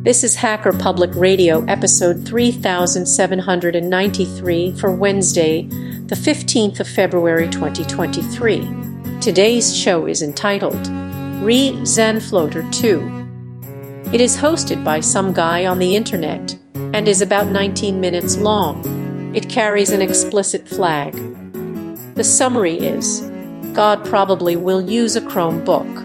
This is Hacker Public Radio, episode 3793 for Wednesday, the 15th of February 2023. Today's show is entitled Re-Zenfloater 2. It is hosted by some guy on the internet and is about 19 minutes long. It carries an explicit flag. The summary is, God probably will use a Chromebook.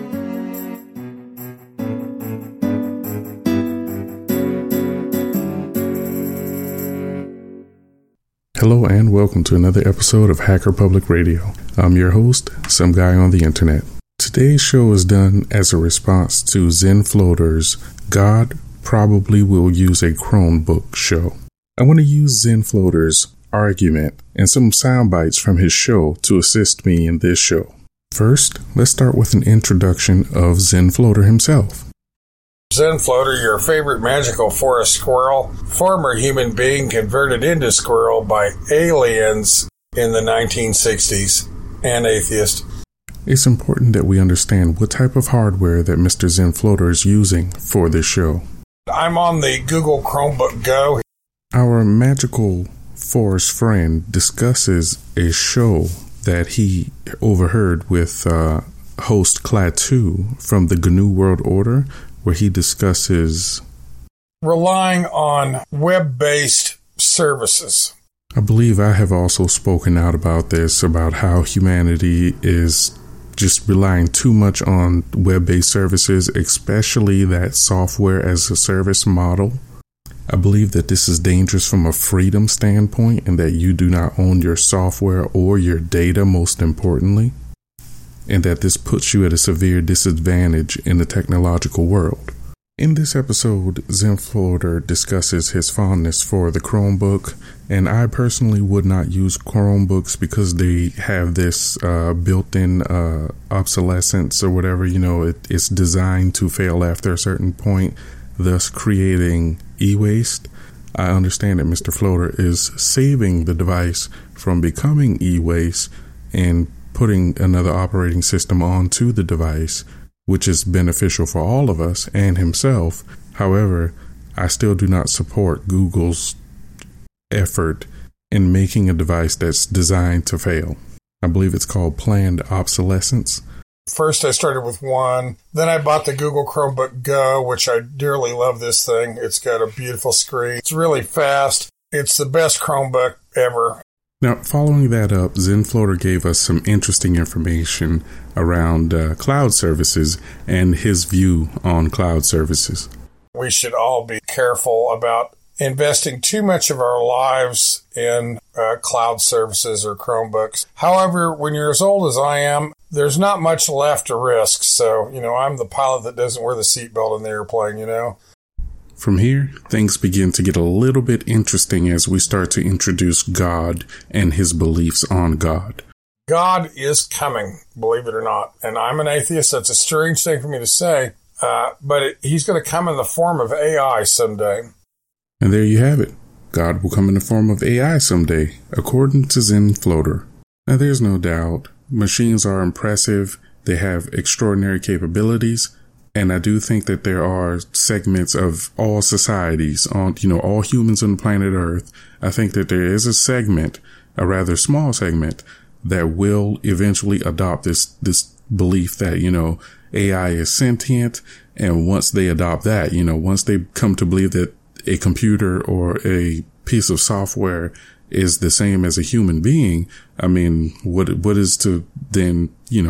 Hello and welcome to another episode of Hacker Public Radio. I'm your host, some guy on the internet. Today's show is done as a response to Zenfloater's God Probably Will Use a Chromebook show. I want to use Zenfloater's argument and some sound bites from his show to assist me in this show. First, let's start with an introduction of Zenfloater himself. Zenfloater, your favorite magical forest squirrel, former human being converted into squirrel by aliens in the 1960s, and atheist. It's important that we understand what type of hardware that Mr. Zenfloater is using for this show. I'm on the Google Chromebook Go. Our magical forest friend discusses a show that he overheard with host Klaatu from the GNU World Order, where he discusses relying on web-based services. I believe I have also spoken out about this, about how humanity is just relying too much on web-based services, especially that software as a service model. I believe that this is dangerous from a freedom standpoint and that you do not own your software or your data, most importantly, and that this puts you at a severe disadvantage in the technological world. In this episode, Zenfloater discusses his fondness for the Chromebook, and I personally would not use Chromebooks because they have this built-in obsolescence or whatever. You know, it's designed to fail after a certain point, thus creating e-waste. I understand that Mr. Floater is saving the device from becoming e-waste and putting another operating system onto the device, which is beneficial for all of us and himself. However, I still do not support Google's effort in making a device that's designed to fail. I believe it's called planned obsolescence. First, I started with one. Then I bought the Google Chromebook Go, which I dearly love this thing. It's got a beautiful screen. It's really fast. It's the best Chromebook ever. Now, following that up, Zenfloater gave us some interesting information around cloud services and his view on cloud services. We should all be careful about investing too much of our lives in cloud services or Chromebooks. However, when you're as old as I am, there's not much left to risk. So, I'm the pilot that doesn't wear the seatbelt in the airplane, From here, things begin to get a little bit interesting as we start to introduce God and his beliefs on God. God is coming, believe it or not. And I'm an atheist. That's a strange thing for me to say. But he's going to come in the form of AI someday. And there you have it. God will come in the form of AI someday, according to Zenfloater. Now, there's no doubt. Machines are impressive. They have extraordinary capabilities. And I do think that there are segments of all societies all humans on planet Earth. I think that there is a segment, a rather small segment, that will eventually adopt this belief that, AI is sentient. And once they adopt that, once they come to believe that a computer or a piece of software is the same as a human being, I mean, what is to then,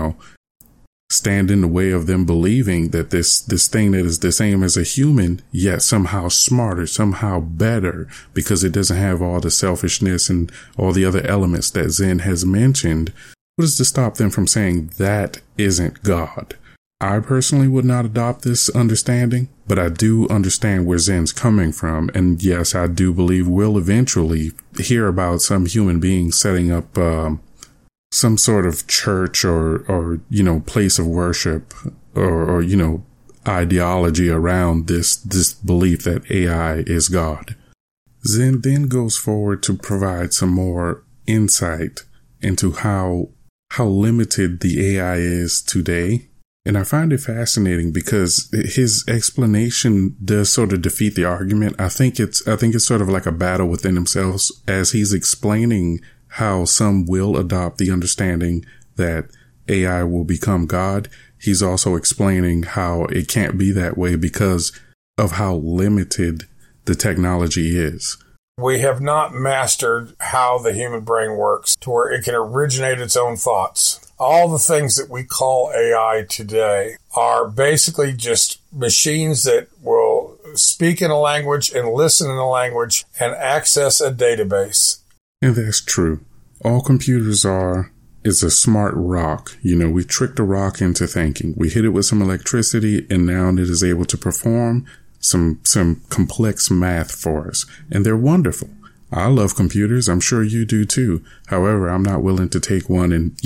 stand in the way of them believing that this thing that is the same as a human, yet somehow smarter, somehow better, because it doesn't have all the selfishness and all the other elements that Zen has mentioned. What is to stop them from saying that isn't God? I personally would not adopt this understanding, but I do understand where Zen's coming from. And yes, I do believe we'll eventually hear about some human being setting up some sort of church or place of worship or ideology around this belief that AI is God. Zen then goes forward to provide some more insight into how limited the AI is today And I find it fascinating because his explanation does sort of defeat the argument. I think it's sort of like a battle within themselves as he's explaining how some will adopt the understanding that AI will become God. He's also explaining how it can't be that way because of how limited the technology is. We have not mastered how the human brain works to where it can originate its own thoughts. All the things that we call AI today are basically just machines that will speak in a language and listen in a language and access a database. And that's true. All computers is a smart rock. We tricked a rock into thinking. We hit it with some electricity and now it is able to perform some complex math for us. And they're wonderful. I love computers. I'm sure you do too. However, I'm not willing to take one and,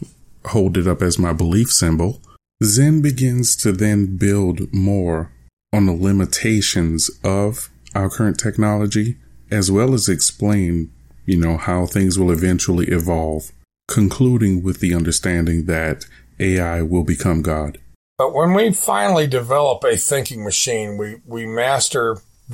hold it up as my belief symbol. Zen begins to then build more on the limitations of our current technology, as well as explain, how things will eventually evolve, concluding with the understanding that AI will become God. But when we finally develop a thinking machine, we master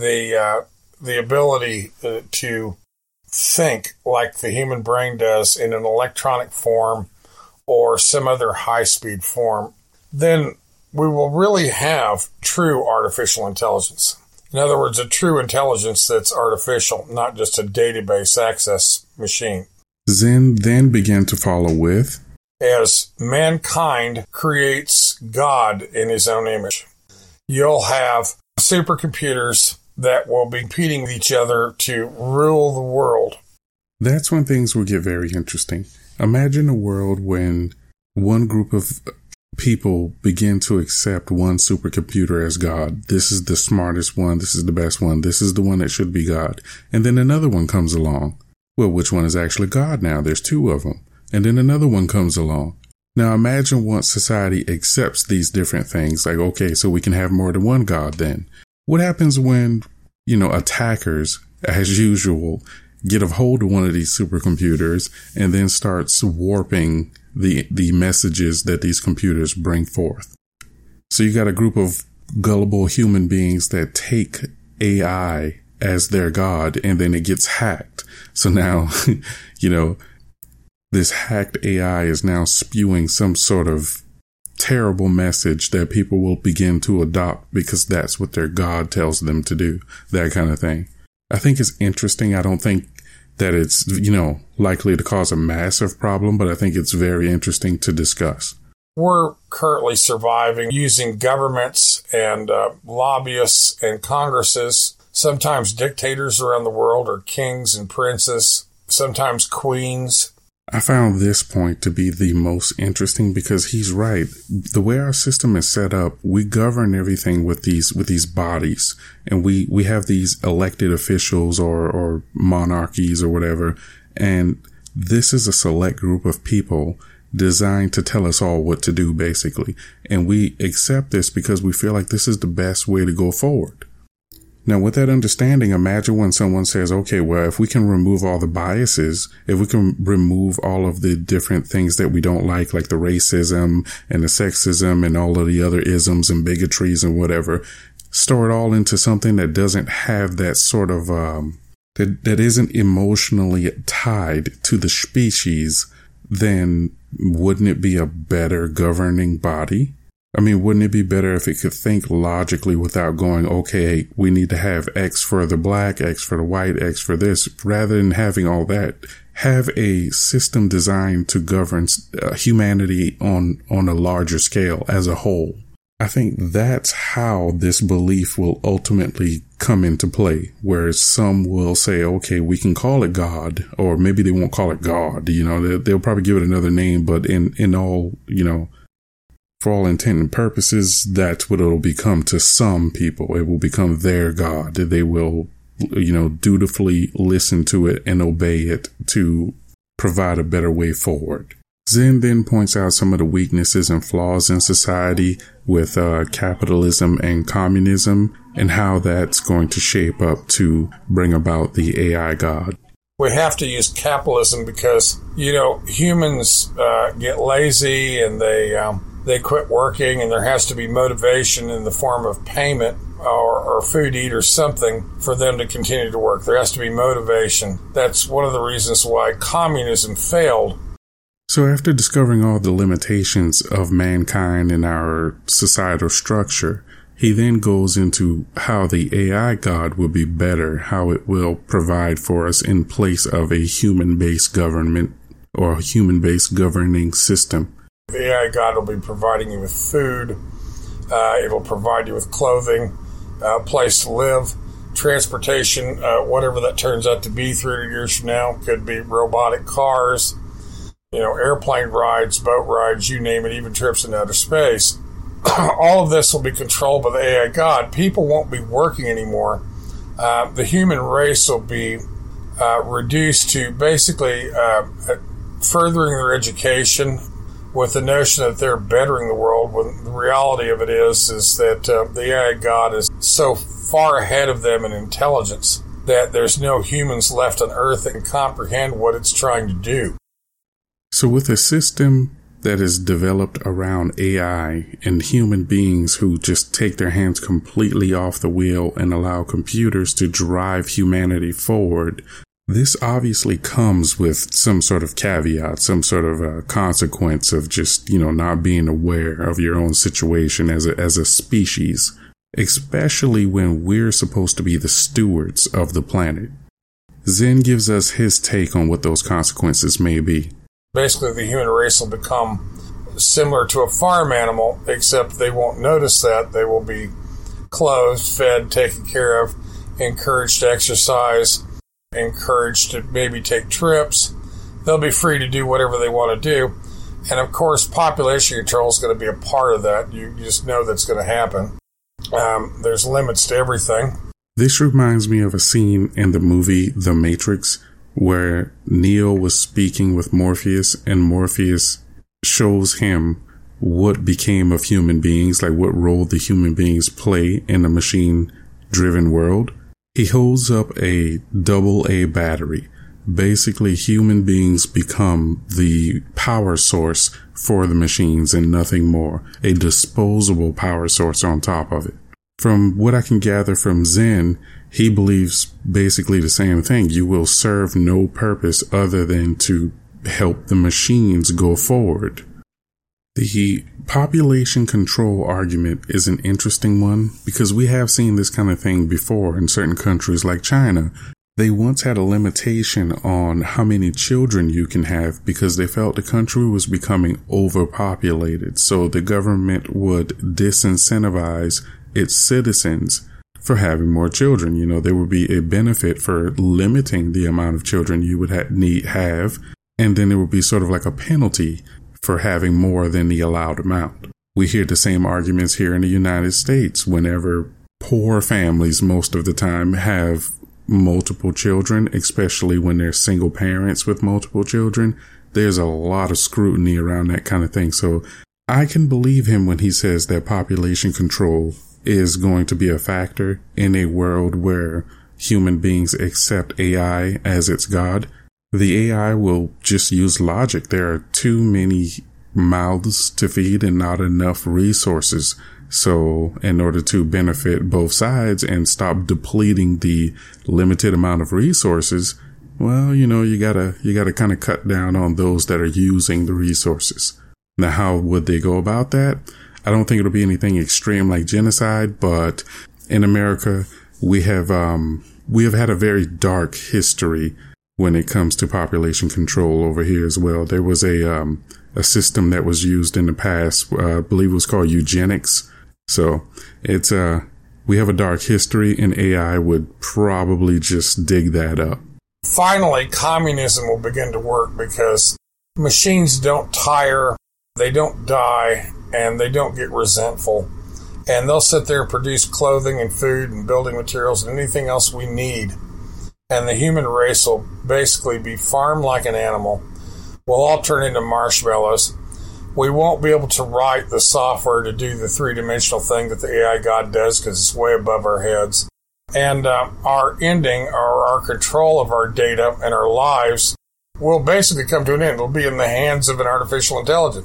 the ability to think like the human brain does in an electronic form or some other high-speed form, then we will really have true artificial intelligence. In other words, a true intelligence that's artificial, not just a database access machine. Zen then began to follow with, as mankind creates God in his own image, you'll have supercomputers that will be competing with each other to rule the world. That's when things will get very interesting. Imagine a world when one group of people begin to accept one supercomputer as God. This is the smartest one. This is the best one. This is the one that should be God. And then another one comes along. Well, which one is actually God now? There's two of them. And then another one comes along. Now imagine once society accepts these different things, like, okay, so we can have more than one God then. What happens when, attackers, as usual, get a hold of one of these supercomputers and then starts warping the messages that these computers bring forth? So you got a group of gullible human beings that take AI as their God and then it gets hacked. So now, this hacked AI is now spewing some sort of terrible message that people will begin to adopt because that's what their God tells them to do, that kind of thing. I think it's interesting. I don't think that it's, likely to cause a massive problem, but I think it's very interesting to discuss. We're currently surviving using governments and lobbyists and congresses, sometimes dictators around the world or kings and princes, sometimes queens. I found this point to be the most interesting because he's right. The way our system is set up, we govern everything with these bodies, and we have these elected officials or monarchies or whatever. And this is a select group of people designed to tell us all what to do, basically. And we accept this because we feel like this is the best way to go forward. Now, with that understanding, imagine when someone says, okay, well, if we can remove all the biases, if we can remove all of the different things that we don't like the racism and the sexism and all of the other isms and bigotries and whatever, store it all into something that doesn't have that sort of, that isn't emotionally tied to the species, then wouldn't it be a better governing body? I mean, wouldn't it be better if it could think logically without going, okay, we need to have X for the black, X for the white, X for this, rather than having all that? Have a system designed to govern humanity on a larger scale as a whole. I think that's how this belief will ultimately come into play, where some will say, okay, we can call it God, or maybe they won't call it God. They'll probably give it another name, but in all, for all intent and purposes, that's what it'll become to some people. It will become their God. They will, dutifully listen to it and obey it to provide a better way forward. Zen then points out some of the weaknesses and flaws in society with capitalism and communism and how that's going to shape up to bring about the AI God. We have to use capitalism because, humans get lazy and they they quit working, and there has to be motivation in the form of payment or food to eat or something for them to continue to work. There has to be motivation. That's one of the reasons why communism failed. So after discovering all the limitations of mankind and our societal structure, he then goes into how the AI God will be better, how it will provide for us in place of a human-based government or a human-based governing system. The AI God will be providing you with food. It'll provide you with clothing, a place to live, transportation, whatever that turns out to be 300 years from now. Could be robotic cars, airplane rides, boat rides, you name it, even trips into outer space. All of this will be controlled by the AI God. People won't be working anymore. The human race will be reduced to basically furthering their education with the notion that they're bettering the world, when the reality of it is that the AI God is so far ahead of them in intelligence that there's no humans left on Earth that can comprehend what it's trying to do. So with a system that is developed around AI and human beings who just take their hands completely off the wheel and allow computers to drive humanity forward, this obviously comes with some sort of caveat, some sort of consequence of just, not being aware of your own situation as a species, especially when we're supposed to be the stewards of the planet. Zen gives us his take on what those consequences may be. Basically, the human race will become similar to a farm animal, except they won't notice that. They will be clothed, fed, taken care of, encouraged to exercise, encouraged to maybe take trips. They'll be free to do whatever they want to do. And of course, population control is going to be a part of that. You just know that's going to happen. There's limits to everything. This reminds me of a scene in the movie The Matrix where Neo was speaking with Morpheus, and Morpheus shows him what became of human beings, like what role the human beings play in a machine-driven world. He holds up a AA battery. Basically, human beings become the power source for the machines and nothing more. A disposable power source on top of it. From what I can gather from Zen, he believes basically the same thing. You will serve no purpose other than to help the machines go forward. The population control argument is an interesting one because we have seen this kind of thing before in certain countries like China. They once had a limitation on how many children you can have because they felt the country was becoming overpopulated. So the government would disincentivize its citizens for having more children. There would be a benefit for limiting the amount of children you would have, and then there would be sort of like a penalty for having more than the allowed amount. We hear the same arguments here in the United States whenever poor families most of the time have multiple children, especially when they're single parents with multiple children. There's a lot of scrutiny around that kind of thing. So I can believe him when he says that population control is going to be a factor in a world where human beings accept AI as its God. The AI will just use logic. There are too many mouths to feed and not enough resources. So in order to benefit both sides and stop depleting the limited amount of resources, well, you gotta kind of cut down on those that are using the resources. Now, how would they go about that? I don't think it'll be anything extreme like genocide, but in America, we have had a very dark history when it comes to population control over here as well. There was a system that was used in the past, I believe it was called eugenics. So it's, we have a dark history, and AI would probably just dig that up. Finally, communism will begin to work because machines don't tire, they don't die, and they don't get resentful. And they'll sit there and produce clothing and food and building materials and anything else we need. And the human race will basically be farmed like an animal. We'll all turn into marshmallows. We won't be able to write the software to do the three-dimensional thing that the AI God does because it's way above our heads. And our ending, or our control of our data and our lives, will basically come to an end. It'll be in the hands of an artificial intelligence.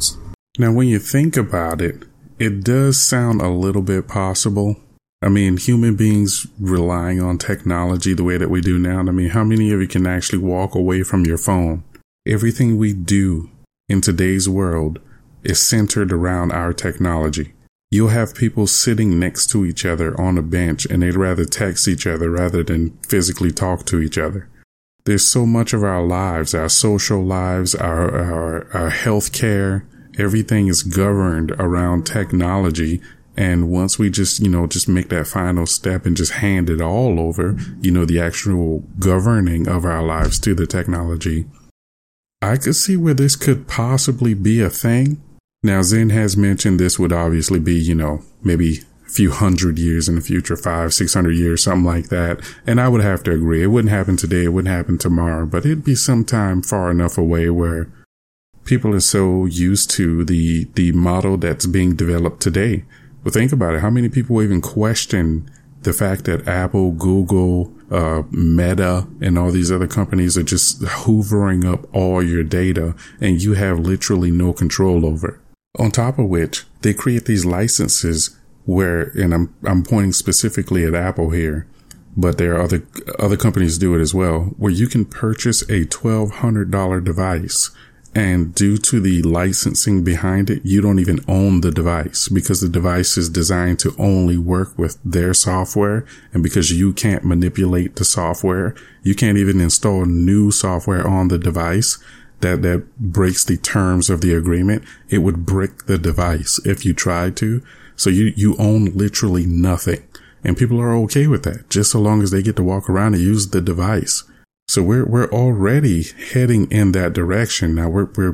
Now, when you think about it, it does sound a little bit possible. I mean, human beings relying on technology the way that we do now. I mean, how many of you can actually walk away from your phone? Everything we do in today's world is centered around our technology. You'll have people sitting next to each other on a bench and they'd rather text each other rather than physically talk to each other. There's so much of our lives, our social lives, our health care, everything is governed around technology. And once we just make that final step and just hand it all over, the actual governing of our lives to the technology, I could see where this could possibly be a thing. Now, Zen has mentioned this would obviously be, maybe a few hundred years in the future, 500-600 years, something like that. And I would have to agree. It wouldn't happen today. It wouldn't happen tomorrow, but it'd be sometime far enough away where people are so used to the model that's being developed today. But think about it. How many people even question the fact that Apple, Google, Meta, and all these other companies are just hoovering up all your data and you have literally no control over it? On top of which, they create these licenses where, and I'm pointing specifically at Apple here, but there are other companies do it as well, where you can purchase a $1,200 device. And due to the licensing behind it, you don't even own the device because the device is designed to only work with their software. And because you can't manipulate the software, you can't even install new software on the device that breaks the terms of the agreement. It would brick the device if you tried to. So you own literally nothing. And people are okay with that, just so long as they get to walk around and use the device. So we're already heading in that direction. Now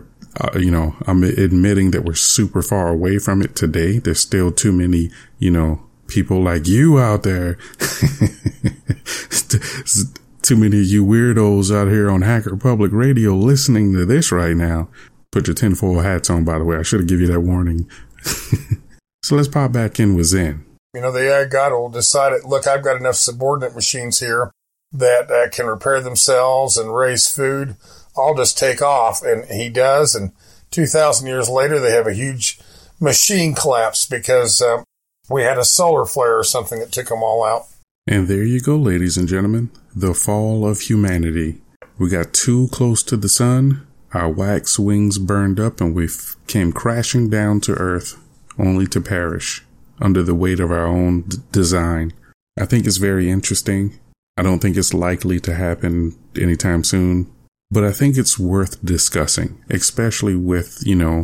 I'm admitting that we're super far away from it today. There's still too many, people like you out there. Too many of you weirdos out here on Hacker Public Radio listening to this right now. Put your tinfoil hats on, by the way. I should have given you that warning. So let's pop back in with Zen. The AI God will decide, look, I've got enough subordinate machines here that can repair themselves and raise food. I'll just take off. And he does. And 2,000 years later, they have a huge machine collapse because we had a solar flare or something that took them all out. And there you go, ladies and gentlemen. The fall of humanity. We got too close to the sun. Our wax wings burned up and we came crashing down to Earth only to perish under the weight of our own design. I think it's very interesting. I don't think it's likely to happen anytime soon, but I think it's worth discussing, especially with,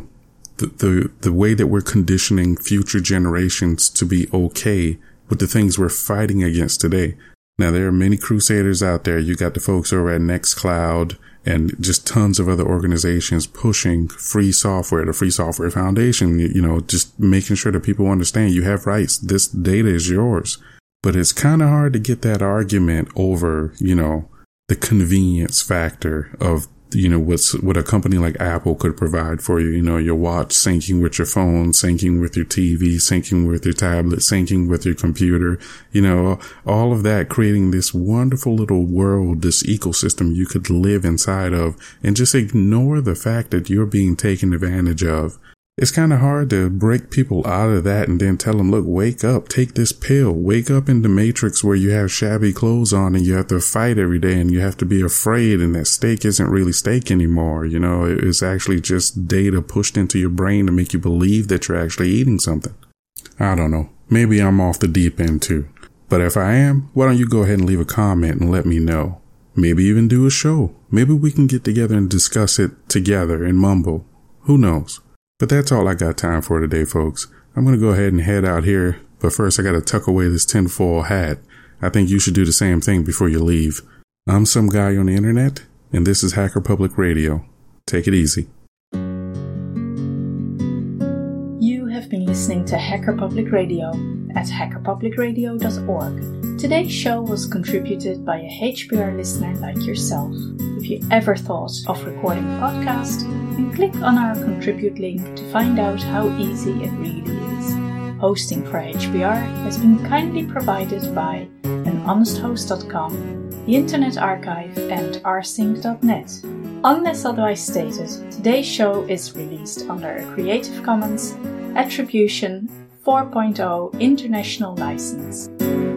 the way that we're conditioning future generations to be okay with the things we're fighting against today. Now, there are many crusaders out there. You got the folks over at Nextcloud and just tons of other organizations pushing free software, the Free Software Foundation, just making sure that people understand you have rights. This data is yours. But it's kind of hard to get that argument over, the convenience factor of, what a company like Apple could provide for you. Your watch syncing with your phone, syncing with your TV, syncing with your tablet, syncing with your computer, all of that, creating this wonderful little world, this ecosystem you could live inside of and just ignore the fact that you're being taken advantage of. It's kind of hard to break people out of that and then tell them, look, wake up, take this pill, wake up in the matrix where you have shabby clothes on and you have to fight every day and you have to be afraid and that steak isn't really steak anymore. It's actually just data pushed into your brain to make you believe that you're actually eating something. I don't know. Maybe I'm off the deep end too. But if I am, why don't you go ahead and leave a comment and let me know? Maybe even do a show. Maybe we can get together and discuss it together and mumble. Who knows? But that's all I got time for today, folks. I'm going to go ahead and head out here. But first, I got to tuck away this tinfoil hat. I think you should do the same thing before you leave. I'm some guy on the internet, and this is Hacker Public Radio. Take it easy. You have been listening to Hacker Public Radio at hackerpublicradio.org. Today's show was contributed by a HPR listener like yourself. If you ever thought of recording a podcast, then click on our contribute link to find out how easy it really is. Hosting for HPR has been kindly provided by an honesthost.com, the Internet Archive, and rsync.net. Unless otherwise stated, today's show is released under a Creative Commons Attribution 4.0 International License.